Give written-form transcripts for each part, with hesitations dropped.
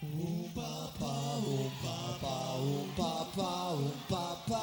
Oom papa, oom papa, oom papa, oom papa.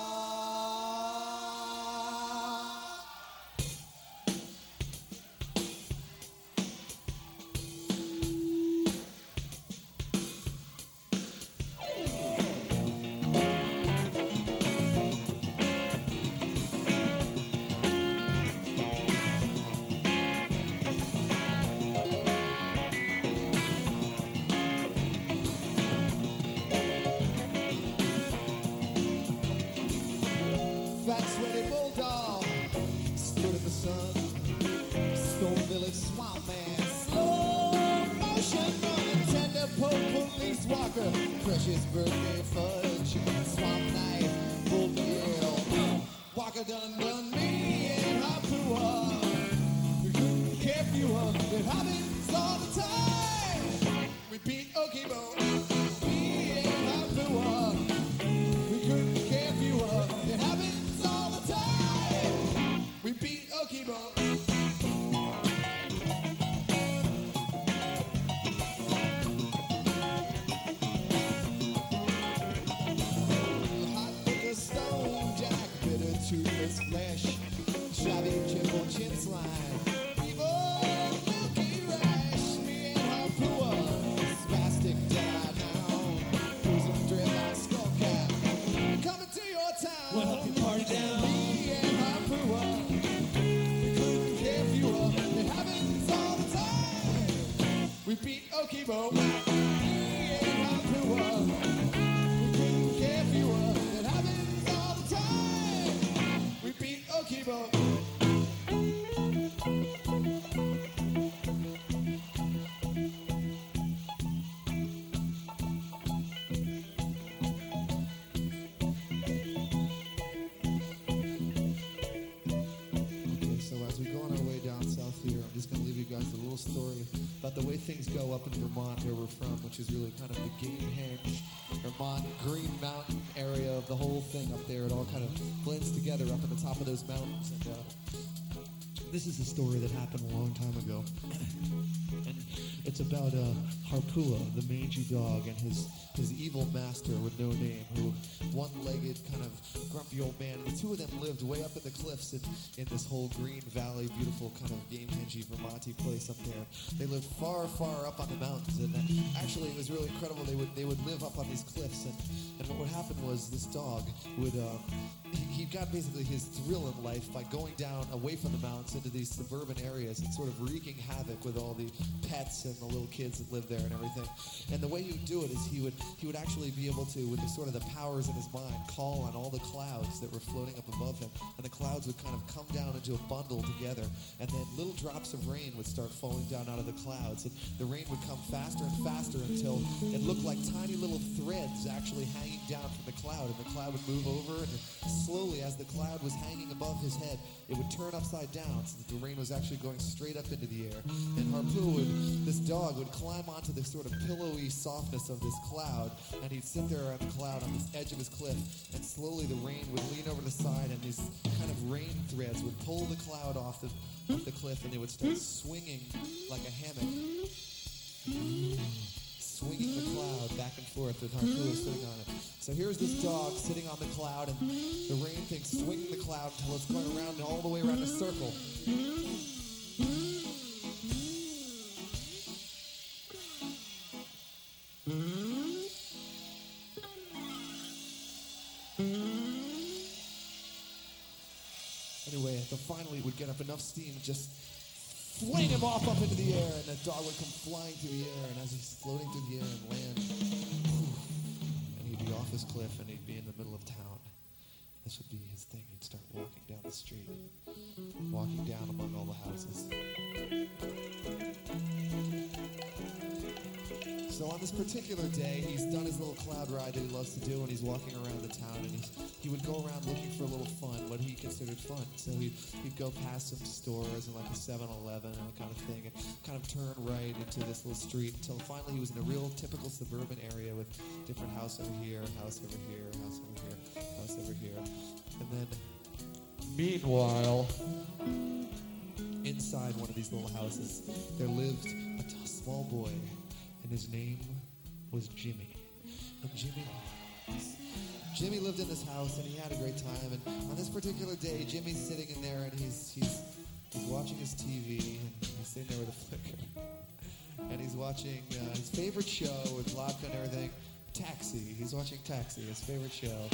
Fat sweaty bulldog stood in the sun. Stone Village swamp man, slow motion running, tender poke police walker, precious birthday fudge, swamp knife, bull yell. Walker done me and Hapua. We couldn't care fewer, it happens all the time. Repeat Okibo, me and Hapua. We couldn't care fewer, it happens all the time. Repeat Okibo. Hot liquor, stone jack, bitter toothless flesh, shabby chimble chin slime, evil milky rash, me and Hapua, spastic dead hound, cruising dreadlock skull cap, coming to your town. We'll help you party down. Me and Hapua, we couldn't care fewer, it happens all the time. Repeat Okibo. Me and Hapua, we couldn't care fewer, it happens all the time. Repeat Okibo. Okay, so as we go on our way down south here, I'm just going to leave you guys a little story about the way things go up in Vermont, where we're from, which is really kind of the Gamehenge, Vermont, Green Mountain area of the whole thing up there. It all kind of blends together up at the top of those mountains. And this is a story that happened a long time ago. And it's about Harpua, the mangy dog, and his evil master with no name, who one-legged, kind of grumpy old man. The two of them lived way up in the cliffs in this whole green valley, beautiful kind of Gamehenge, Vermonty place up there. They lived far, far up on the mountains, and actually it was really incredible. They would live up on these cliffs, and what would happen was this dog would he got basically his thrill in life by going down away from the mountains into these suburban areas and sort of wreaking havoc with all the pets and the little kids that live there and everything. And the way he would do it is he would actually be able to, with the sort of the powers in his mind, call on all the clouds that were floating up above him, and the clouds would kind of come down into a bundle together, and then little drops of rain would start falling down out of the clouds, and the rain would come faster and faster until it looked like tiny little threads actually hanging down from the cloud, and the cloud would move over, and slowly, as the cloud was hanging above his head, it would turn upside down so that the rain was actually going straight up into the air. And Harpua, this dog, would climb onto the sort of pillowy softness of this cloud, and he'd sit there on the cloud on this edge of his cliff, and slowly the rain would lean over the side, and these kind of rain threads would pull the cloud off the cliff, and they would start swinging like a hammock, swinging the cloud back and forth with Harpua sitting on it. So here's this dog sitting on the cloud, and the rain thing swinging the cloud until it's going around all the way around a circle. Anyway, so finally it would get up enough steam to just fling him off up into the air, and the dog would come flying through the air, and as he's floating through the air and land, and he'd be off his cliff, and he'd be in the middle of town. This would be his thing. He'd start walking down the street, walking down among all the houses. So on this particular day, he's done his little cloud ride that he loves to do, and he's walking around the town, and he would go around looking for a little fun, what he considered fun. So he'd go past some stores and like a 7-Eleven and that kind of thing, and kind of turn right into this little street until finally he was in a real typical suburban area with different house over here, house over here, house over here, house over here. And then, meanwhile, inside one of these little houses, there lived a small boy, and his name was Jimmy. And Jimmy lived in this house, and he had a great time. And on this particular day, Jimmy's sitting in there, and he's watching his TV, and he's sitting there with a flicker. And he's watching his favorite show with vodka and everything, Taxi. He's watching Taxi, his favorite show.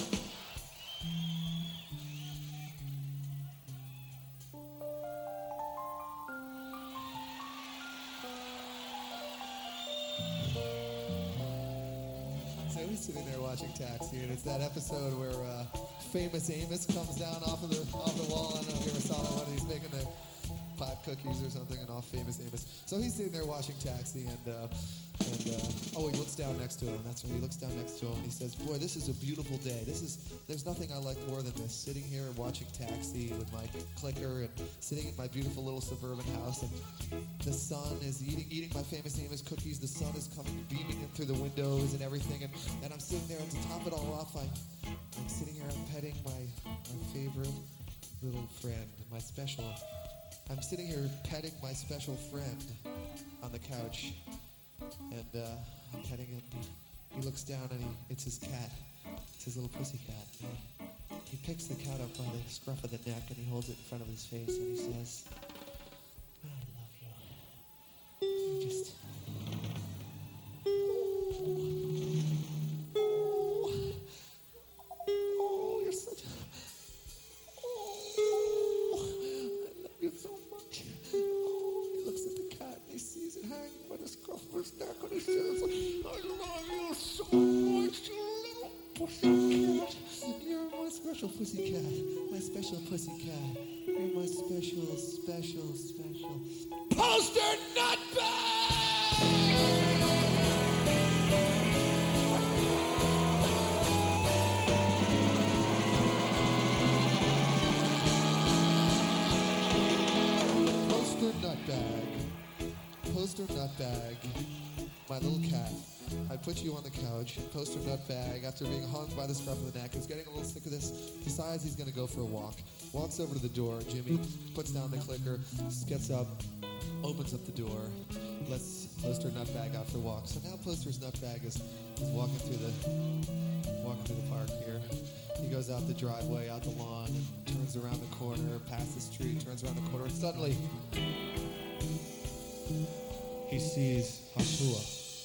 So he's sitting there watching Taxi, and it's that episode where famous Amos comes down off the wall. I don't know if you ever saw that one. He's making the pot cookies or something, and all famous Amos. So he's sitting there watching Taxi, and he looks down next to him. That's when he looks down next to him, and he says, "Boy, this is a beautiful day. There's nothing I like more than this. Sitting here and watching Taxi with my clicker, and sitting in my beautiful little suburban house, and the sun is eating my famous Amos cookies. The sun is coming, beaming in through the windows and everything, and I'm sitting there, and to top it all off, I'm sitting here, I'm petting my favorite little friend, I'm sitting here petting my special friend on the couch, and I'm petting him. He looks down, and it's his cat. It's his little pussy cat. He picks the cat up by the scruff of the neck, and he holds it in front of his face, and he says, "I love you." You just... Oh, you're such a... He looks at the cat, and he sees it hanging by the scruff of his neck, and he says, "I love you so much, you little pussycat. You're my special pussycat. My special pussycat. You're my special poster nutbag!" Poster nutbag, my little cat. I put you on the couch. Poster nutbag, after being hung by the scruff of the neck, is getting a little sick of this. Decides he's going to go for a walk. Walks over to the door. Jimmy puts down the clicker, gets up, opens up the door, lets Poster nutbag out for a walk. So now Poster's nutbag is walking through the park here. He goes out the driveway, out the lawn, and turns around the corner, past the street, turns around the corner, and suddenly he sees Harpua.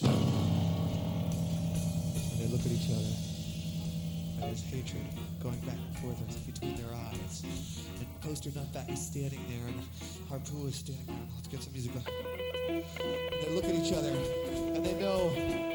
And they look at each other, and there's hatred going back and forth between their eyes. And Poster nutbag is standing there, and Harpua is standing there. Let's get some music going. And they look at each other, and they know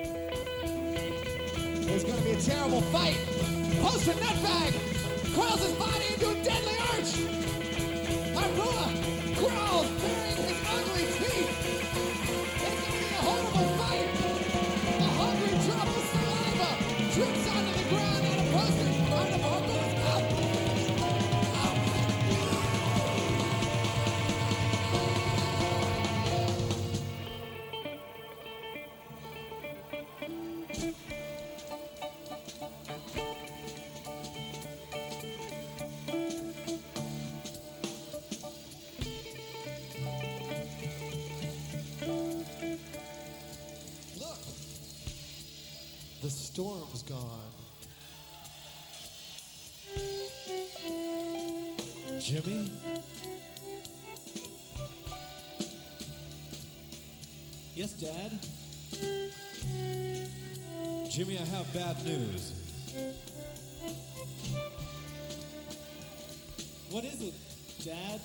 there's going to be a terrible fight. Poster nutbag curls his body into a deadly arch. Harpua growls, baring his ugly teeth. It's going to be a horrible fight. A hungry drop of saliva drips onto the ground out of Poster, out of Harpua's mouth. The storm's gone. Jimmy? Yes, Dad? Jimmy, I have bad news. What is it, Dad?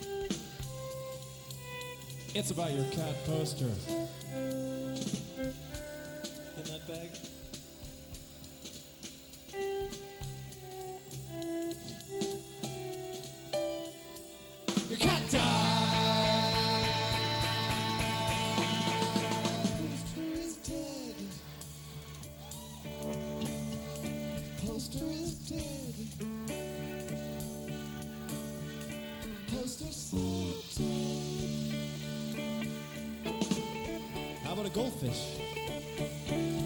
It's about your cat Poster. In that bag? Your cat died! Poster is dead. Poster is dead. Poster's so dead. How about a goldfish?